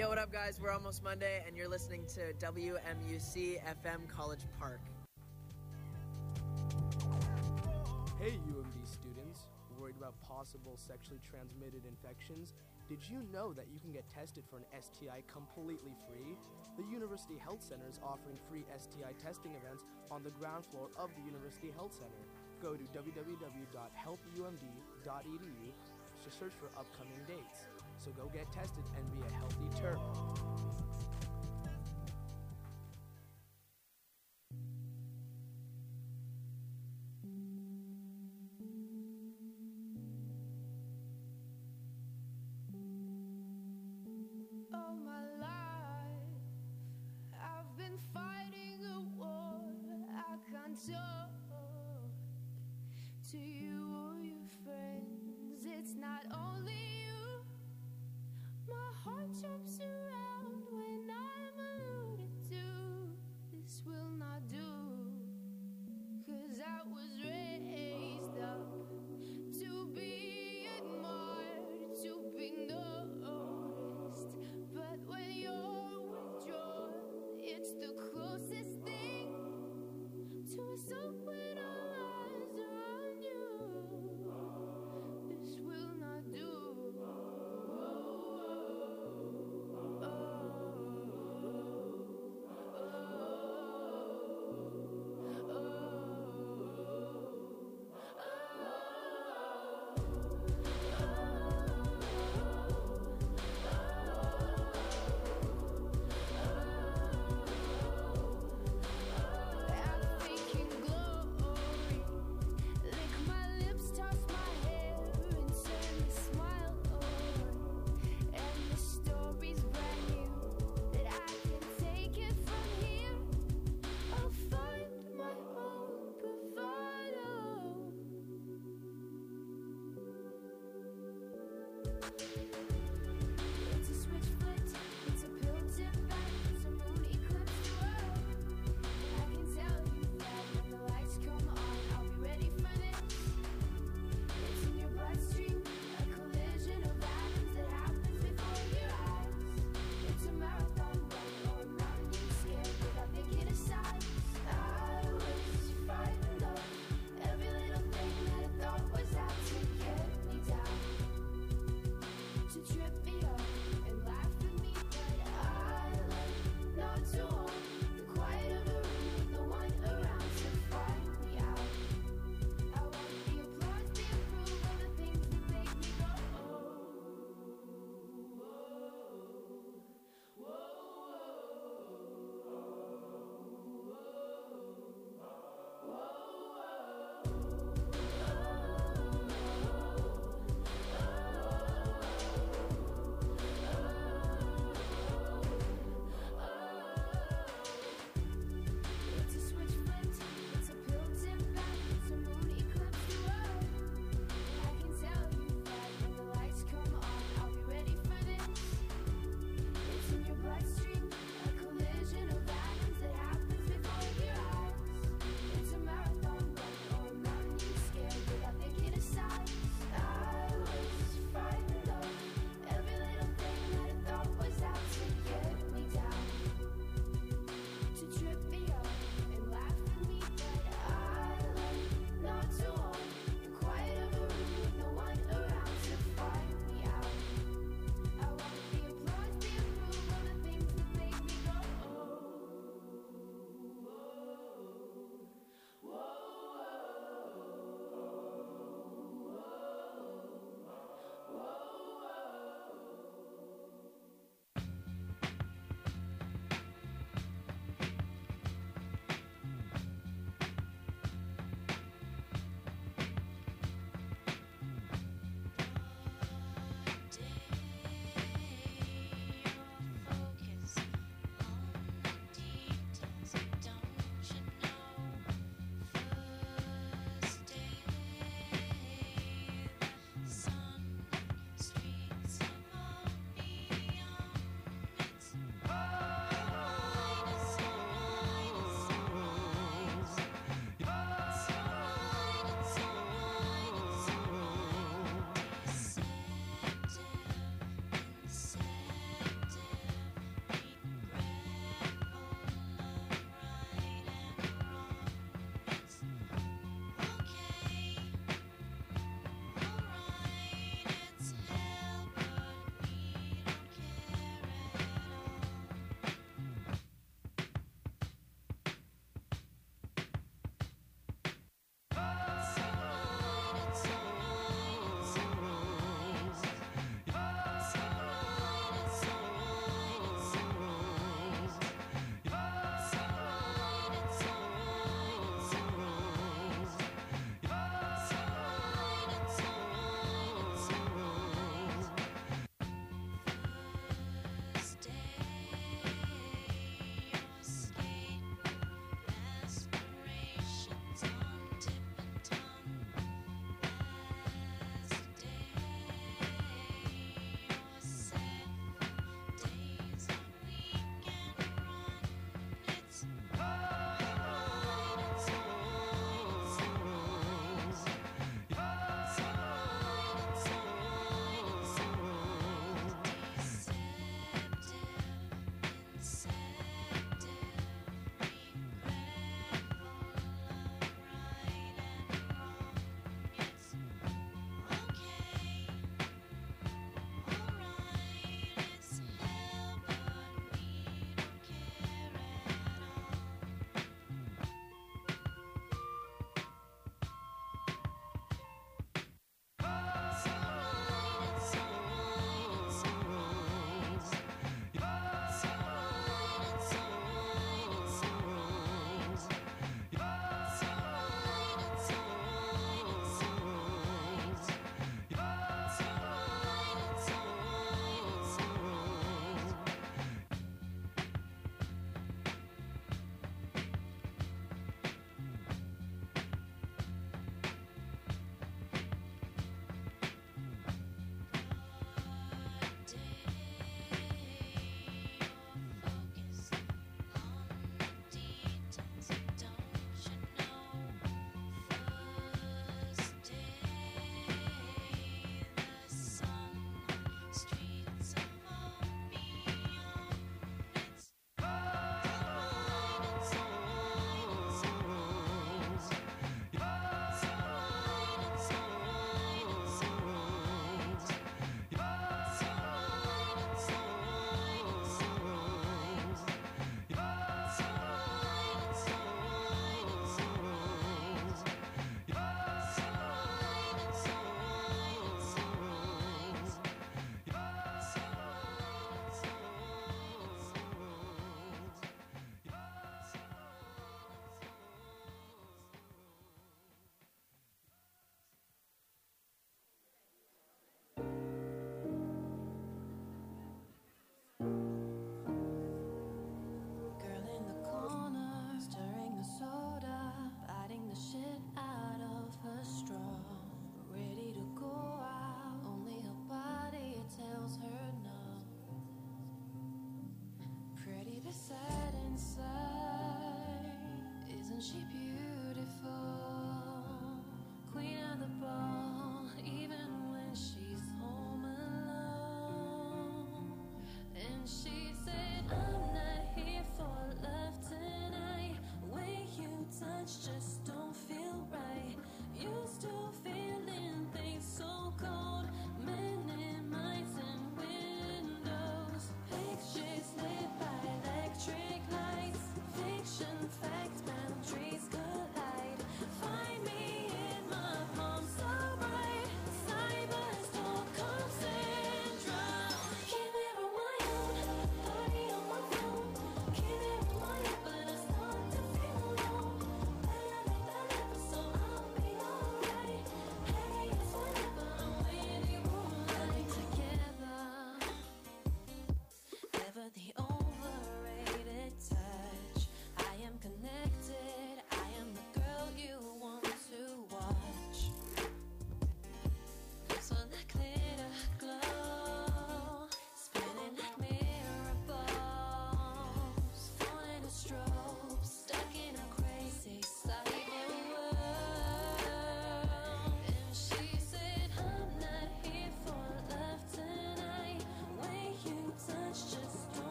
Yo, what up, guys? We're almost Monday, and you're listening to WMUC FM College Park. Hey, UMD students. Worried about possible sexually transmitted infections? Did you know that you can get tested for an STI completely free? The University Health Center is offering free STI testing events on the ground floor of the University Health Center. Go to www.healthumd.edu to search for upcoming dates. So go get tested and be a healthy Terp. All my life, I've been fighting a war. I can't talk to you or your friends. It's not only you. My heart jumps around when I'm alluded to. This will not do. 'Cause I was raised up to be admired, to be noticed. But when you're withdrawn, it's the closest thing to a soul when all eyes are on you. This will not do.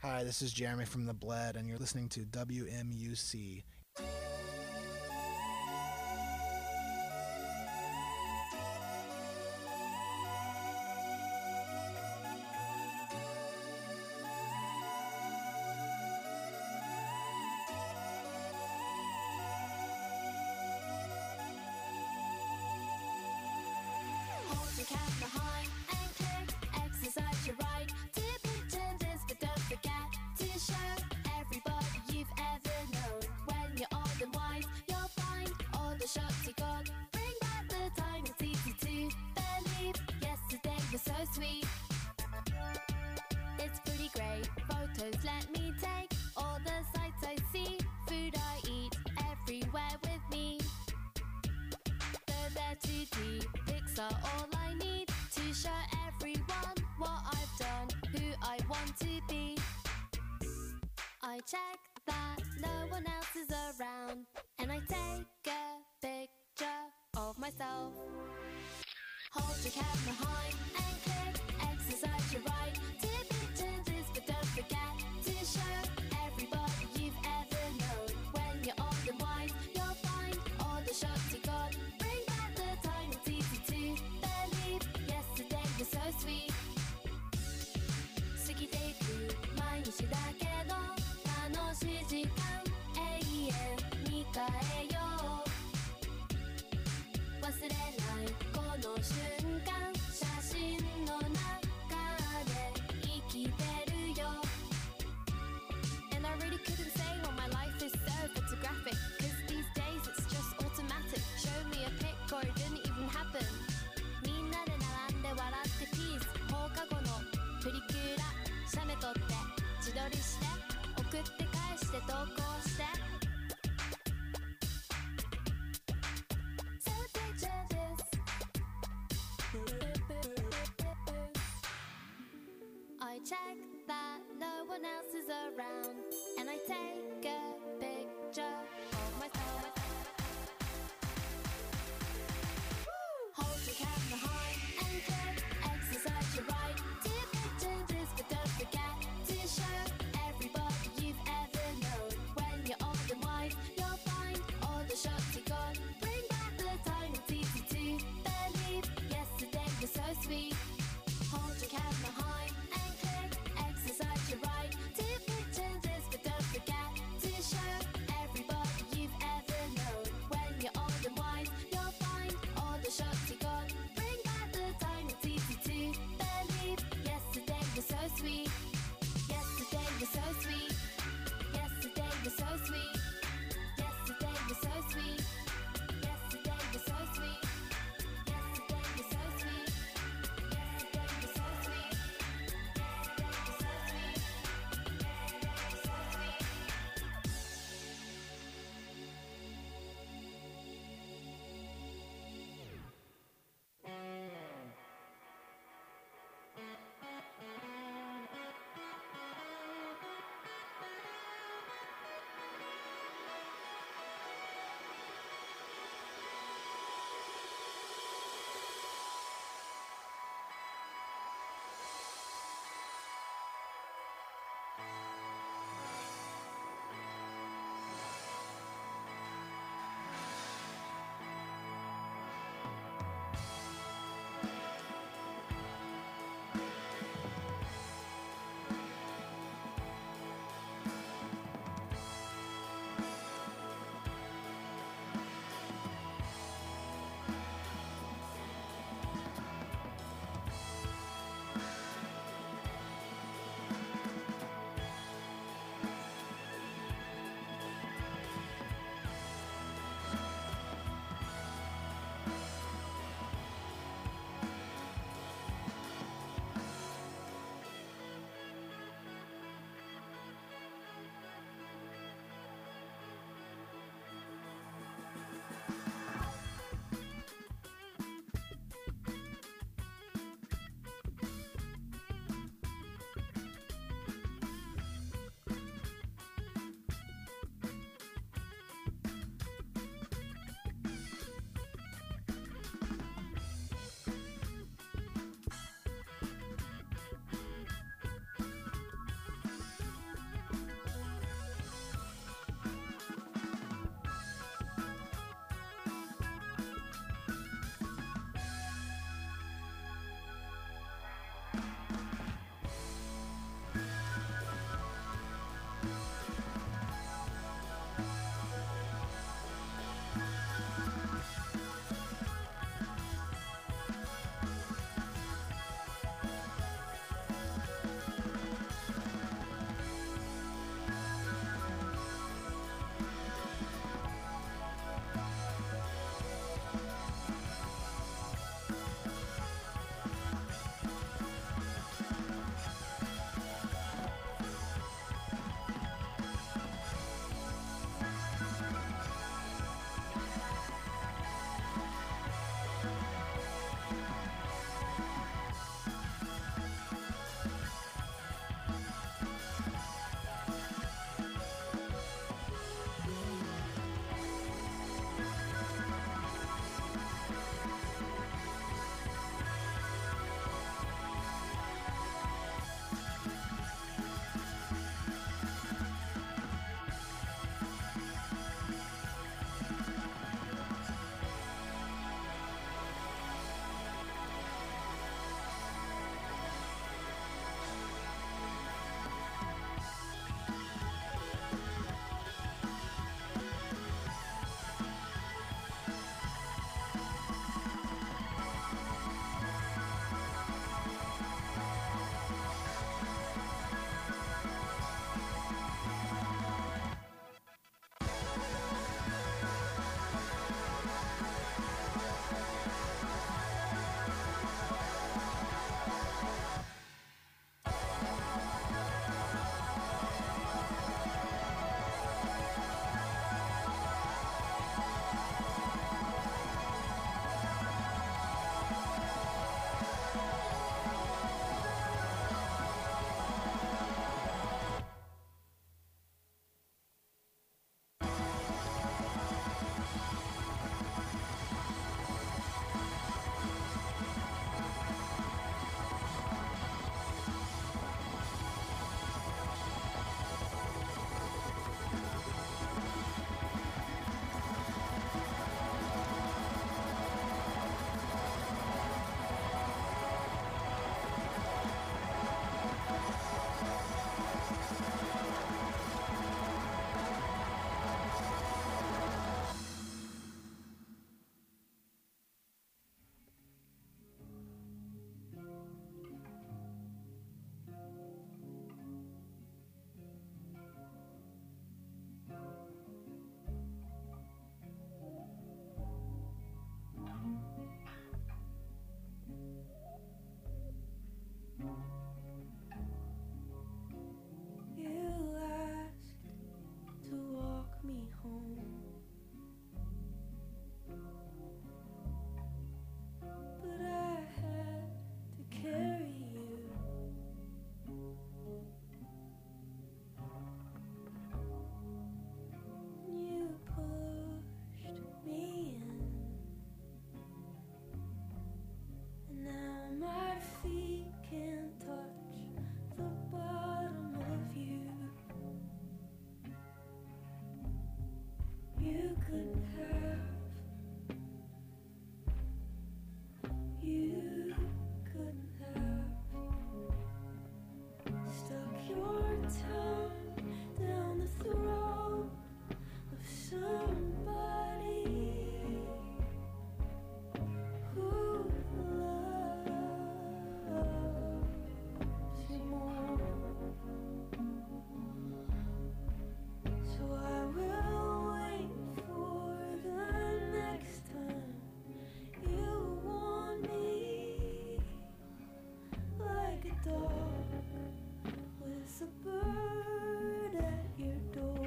Hi, this is Jeremy from The Bled, and you're listening to WMUC. Hold your camera high and click, exercise your right. Tip into this, but don't forget to show everybody you've ever known. When you're old and wise, you'll find all the shots you got. Bring back the time, it's easy to believe. Yesterday was so sweet. It's pretty great. Photos let me take all the sights I see. Food I eat everywhere with me. They're too deep. Pics are all I need to show everyone what I've done, who I want to be. I check that no one else is around, and I take a picture of myself. Hold your camera high and click, exercise your right. Tip into this, but don't forget to show everybody you've ever known. When you're old and wise, you'll find all the shots you got. Bring back the time, it's easy to believe. Yesterday was so sweet. 過ぎていく毎日だけど楽しい時間永遠に変えよう忘れないこの瞬間写真の中で生きてるよ And I really couldn't say when my life is so photographic Cause these days it's just automatic Show me a pic or it didn't even happen みんなで並んで笑ってピース放課後のプリクラ写メ撮って自撮りして送って返して投稿して So picture this I check that no one else is around And I take a picture of myself Hold your camera high and click Exercise your right Take picture this but don't forget To show everybody you've ever known When you're old and wise You'll find all the shots you got Bring back the time, it's easy to believe Yesterday was so sweet Hold your camera high and click Exercise your right Take picture this but don't forget To show everybody you've ever known When you're old and wise You'll find all the shots you got Bring back the time, it's easy to believe Yesterday was so sweet Yesterday was so sweet Yesterday was so sweet Yesterday was so sweet Yesterday was so sweet Yesterday was so sweet Yesterday was so sweet Yesterday was so sweet Yesterday was so sweet couldn't have. You couldn't have stuck your tongue down the throat of somebody who loves you more. So I will wait for the next time you want me, like a dog with a bird at your door.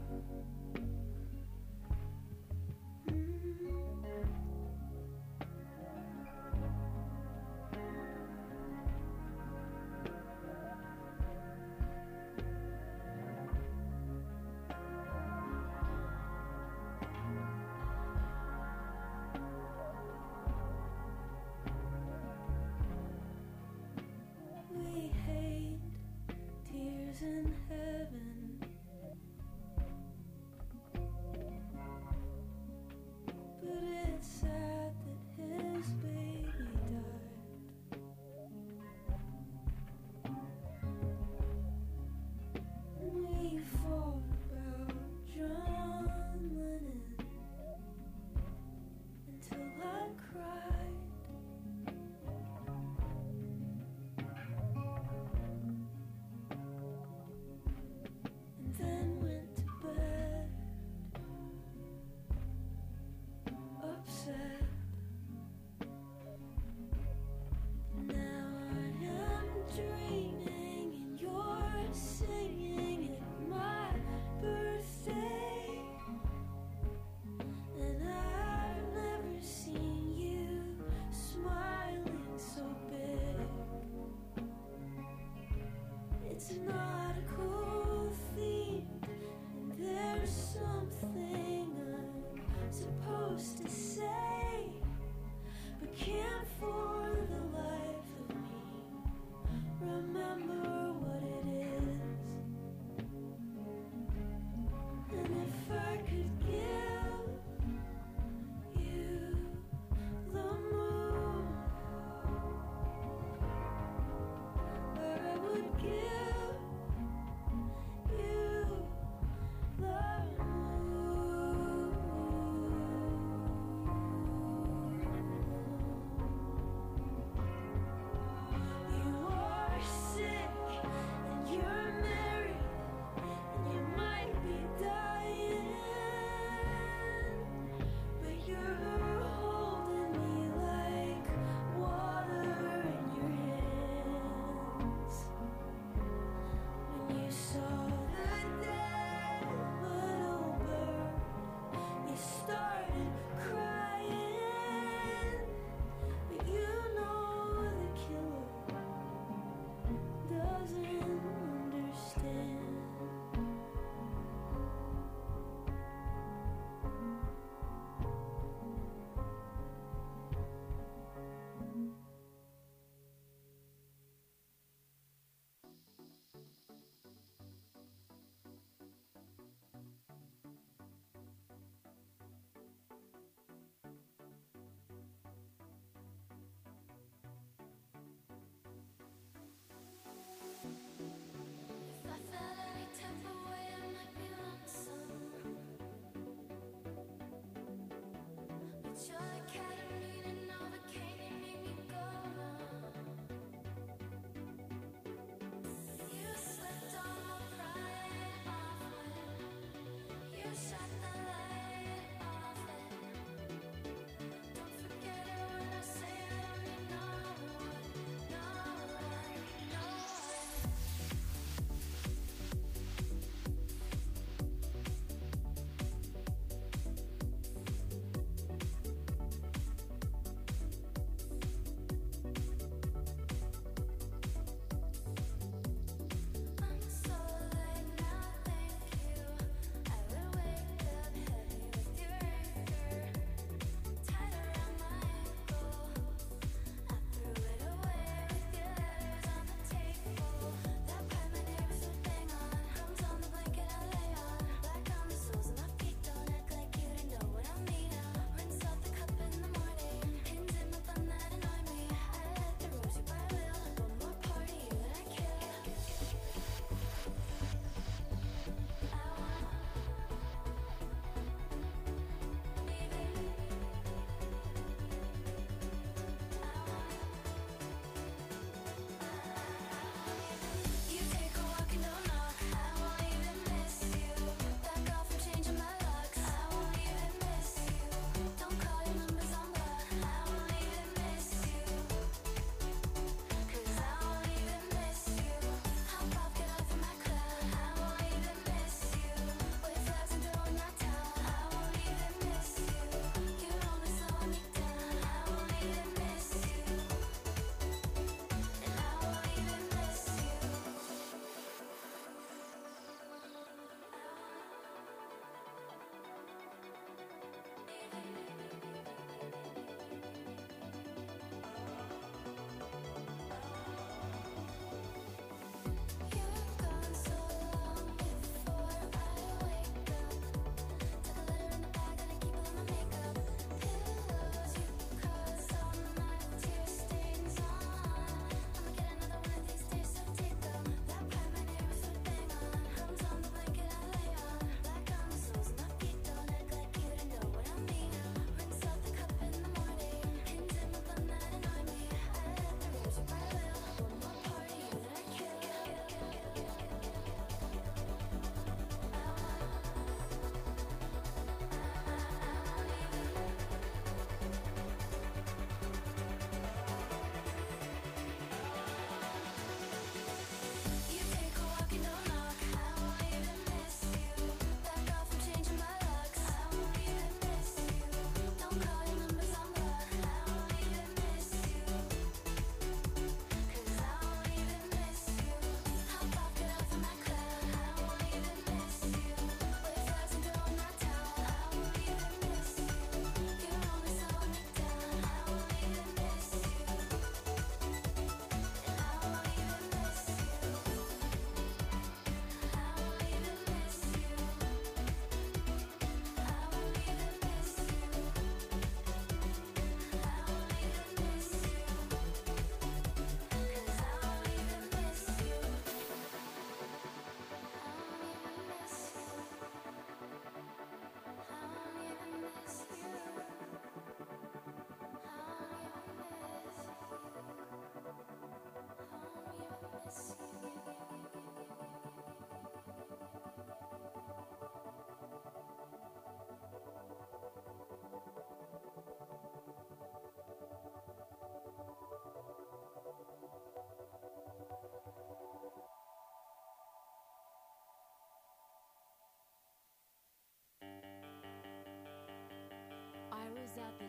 We hate tears in heaven, but it's sad that his baby died. We fought about John Lennon until I cried. And then went to bed, upset. Now I am dreaming and you're singing at my birthday, and I've never seen you smiling so big. It's not a cool theme, and there's something I'm supposed to say, but can't for the life of me remember what it is. And if I could give you the moon, I would give you the moon. You are sick and you're married and you might be dying, but you're holding me like water in your hands. When you saw the dead little bird, you started crying, but you know the killer doesn't understand. If I felt any type of way, I might be lonesome. But you're the ketamine and Novocaine, you make me go numb. You slipped on my pride off when you shut the light off it. Don't forget it when I say I only know one, no one, no one.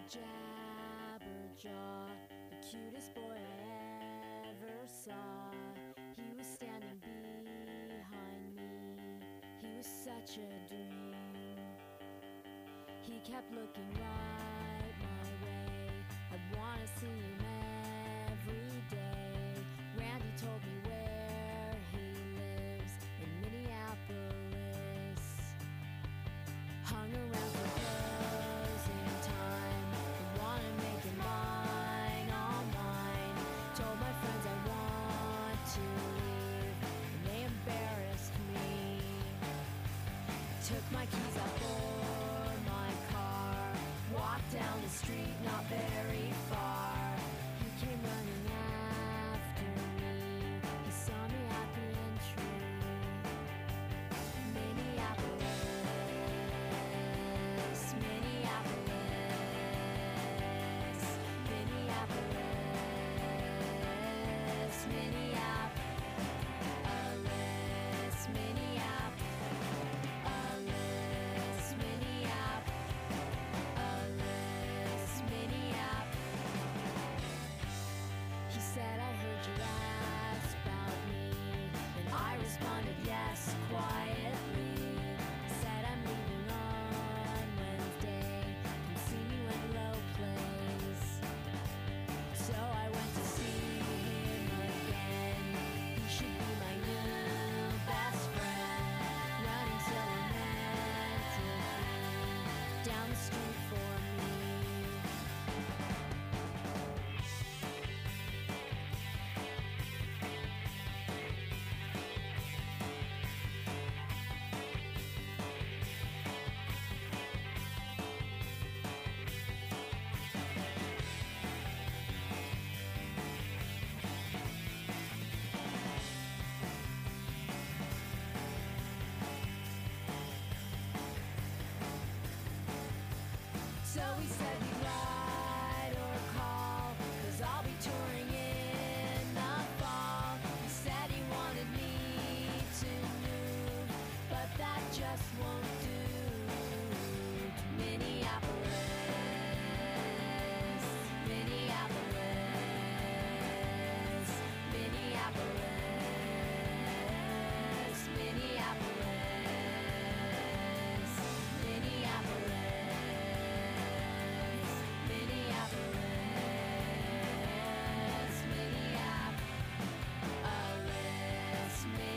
Jabberjaw, the cutest boy I ever saw. He was standing behind me. He was such a dream. He kept looking right my way. I'd wanna see him every day. Randy told me where he lives in Minneapolis. Hung around for closing time. I wanna make it mine, all mine. Told my friends I want to leave, and they embarrassed me. Took my keys out for my car. Walked down the street, not very far. He came running after me. He saw me at the entry. Minneapolis, Minneapolis, Minneapolis, Minneapolis, Minneapolis, Minneapolis, Minneapolis. He said, I heard you ask about me, and I responded yes quietly. Said I'm leaving on Wednesday. Come see me when Low plays. So I went to see him again. He should be my new best friend. Running so romantically down the street for me. So he said he'd ride or call, 'cause I'll be touring in the fall. He said he wanted me to move, but that just won't do. Minneapolis, Minneapolis, Minneapolis, Minneapolis, Minneapolis, Minneapolis, Minneapolis,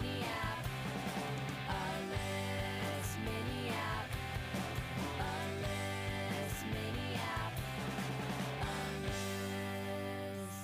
Minneapolis, Minneapolis, Minneapolis.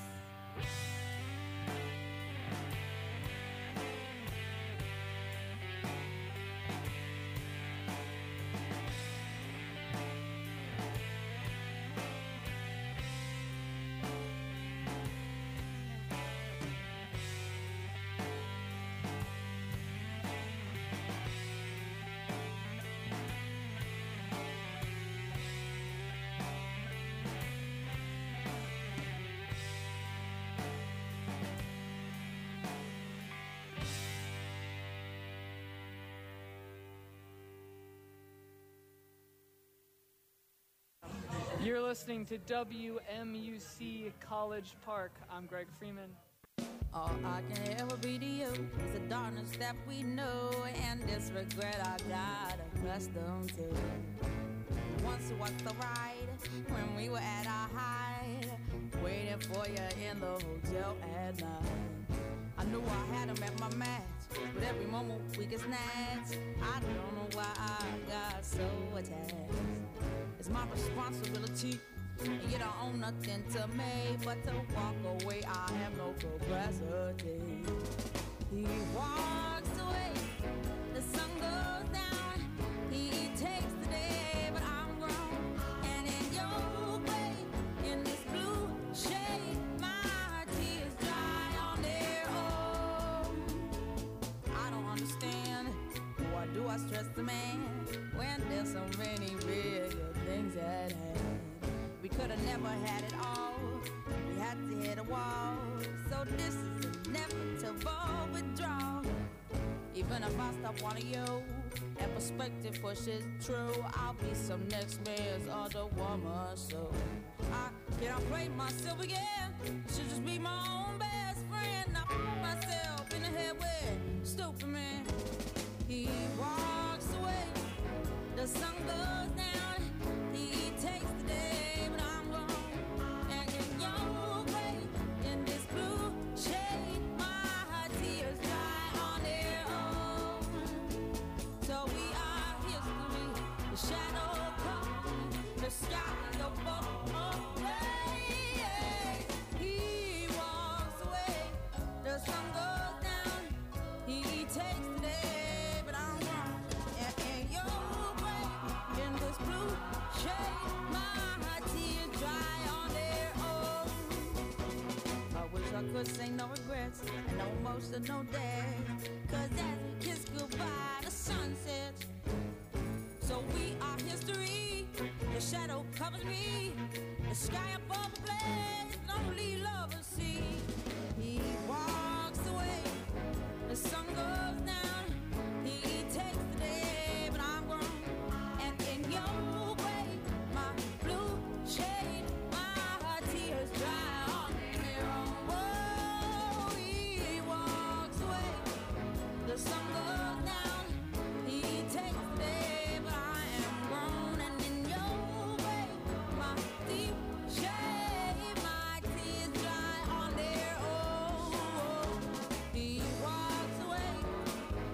You're listening to WMUC College Park. I'm Greg Freeman. All I can ever be to you is the darkness that we know and this regret I got accustomed to. Once was the ride when we were at our height, waiting for you in the hotel at night. I knew I had him at my match, but every moment we get snatched. I don't know why I got so attached. It's my responsibility, and you don't own nothing to me but to walk away. I have no capacity. He walks away, the sun goes down. He takes the day, but I'm grown. And in your way, in this blue shade, my tears dry on their own. I don't understand, why do I stress the man when there's so many bigger things at hand? We could have never had it all. We had to hit a wall. So this is inevitable withdrawal. Even if I stop one of you, and perspective pushes true, I'll be some next man's other woman. So I cannot play myself again. Should just be my own best friend. I put myself in the head with stupid man. He walks away, the sun goes down. He takes the day, but I'm gone. And in your grave, in this blue shade, my tears dry on their own. So we are history, the shadow comes, the sky above. He walks away, the sun goes down. He takes the day, but I'm wrong. And in your grave, in this blue shade, my tears dry on their own. I wish I could say no regrets and no emotional day. 'Cause as we kiss goodbye, the sun sets. So we are history. The shadow covers me. The sky above the blaze, lonely lovers see. He walks away. The sun goes down. He takes the day, but I'm grown. And in your grave, my blue shade, my tears dry on their own. Whoa, he walks away. The sun goes down. He takes the day, but I am grown. And in your grave, my deep shade, my tears dry on their own. He walks away.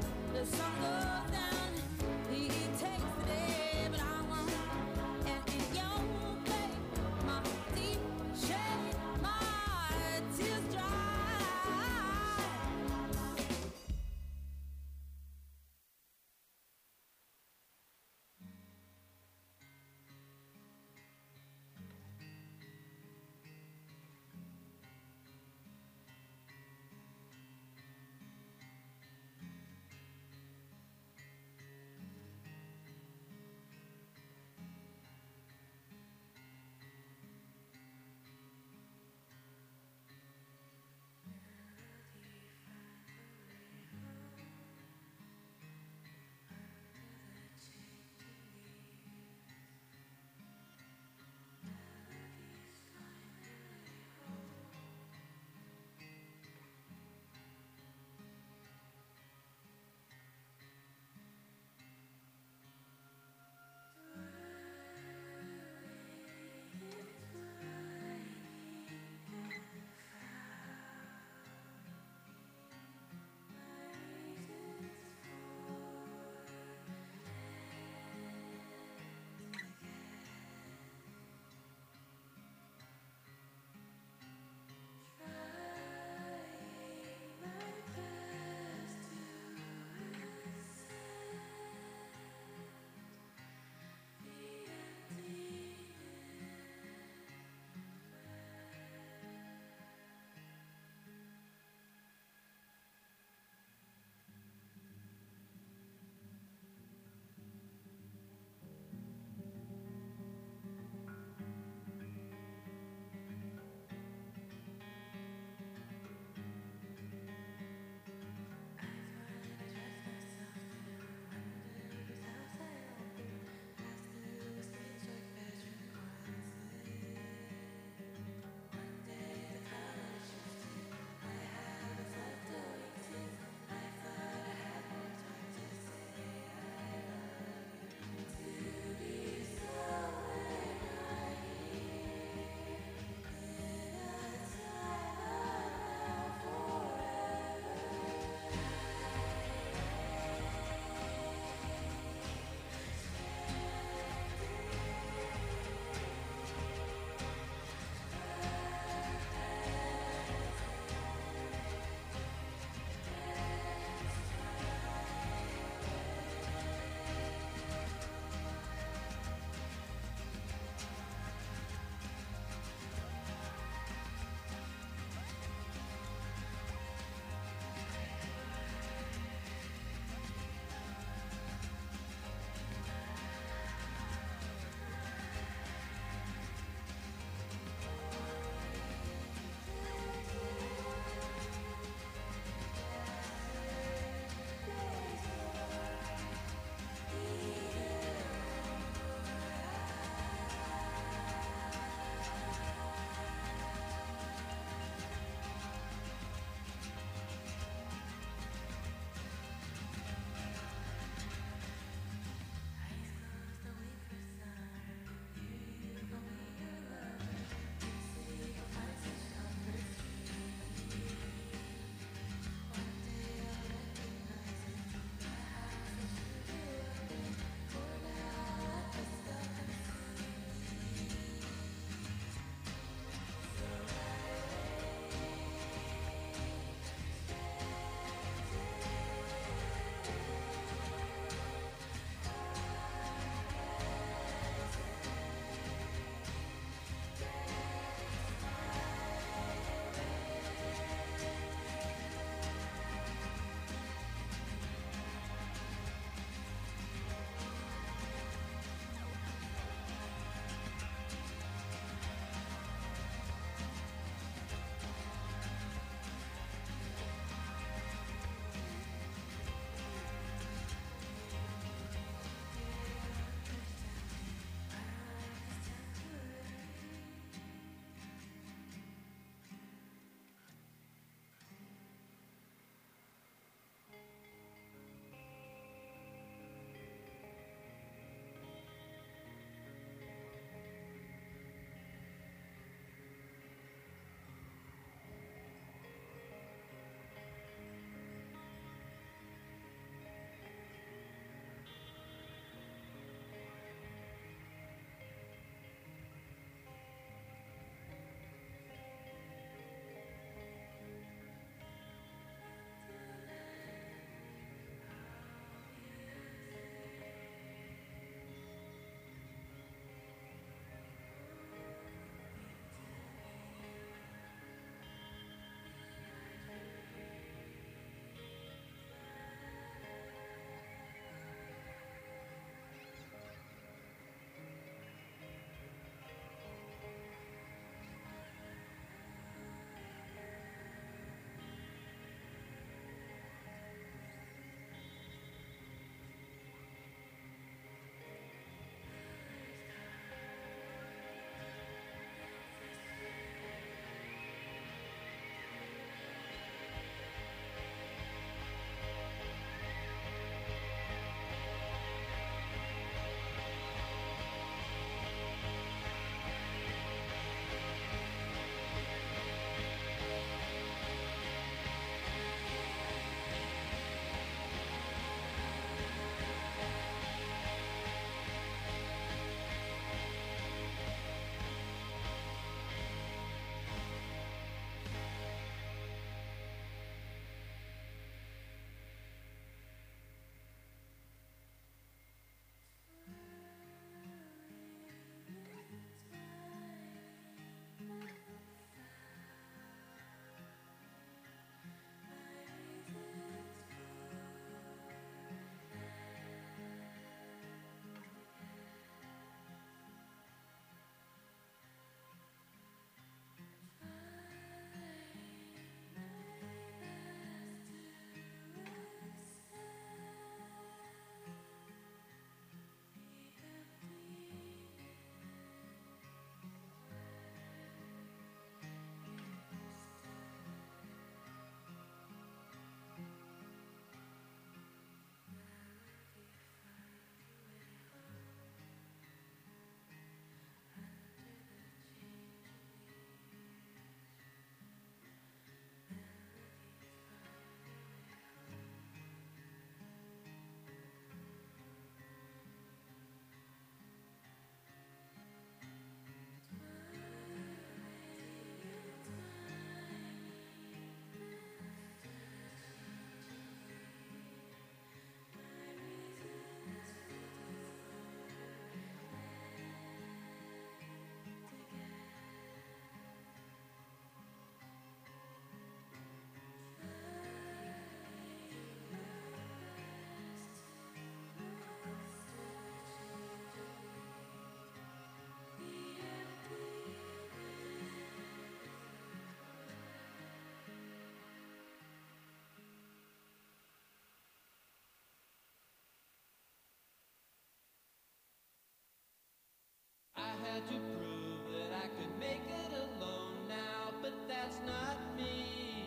tried to prove that I could make it alone now, but that's not me.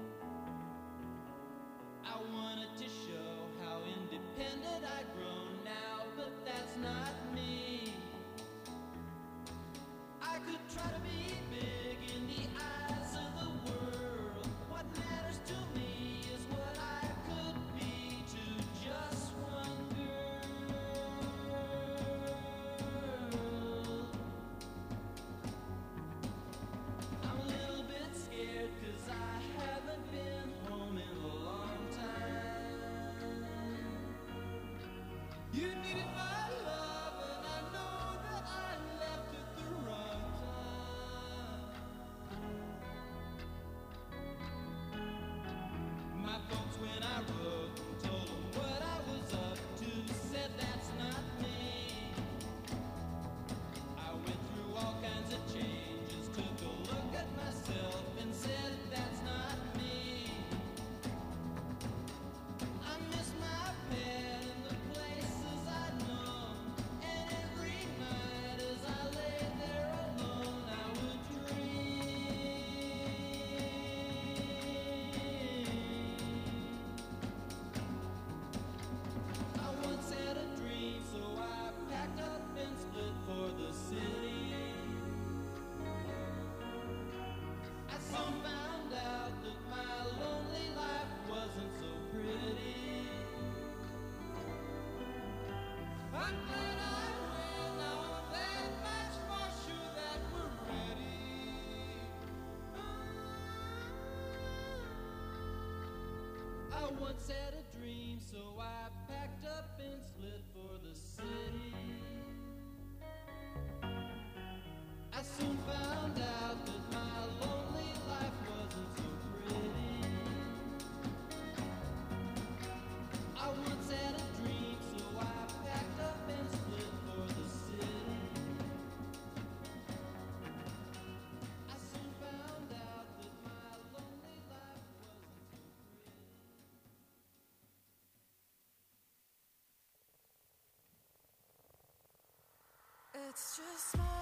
I wanted to show how independent I've grown now, but that's not me. I could try to be big in the eyes of the world. What matters to me is what I could be to just one girl. I'm a little bit scared 'cause I haven't been home in a long time. You needed my love and I know that I left at the wrong time. My folks when I wrote and told them what I was up to said that's not me. I went through all kinds of changes, took a look at myself and said that's not me. I miss my pet and the places I'd known, and every night as I lay there alone I would dream. I once had a dream, so I packed up and split for the city. I soon found out that my lonely life wasn't so pretty. I'm glad I went, now I'm that much more sure that we're ready. I once had a dream, so I packed up and split for the city. I soon found out that my lonely life wasn't so pretty. I once had a dream, so I packed up and split for the city. I soon found out that my lonely life wasn't so pretty. It's just my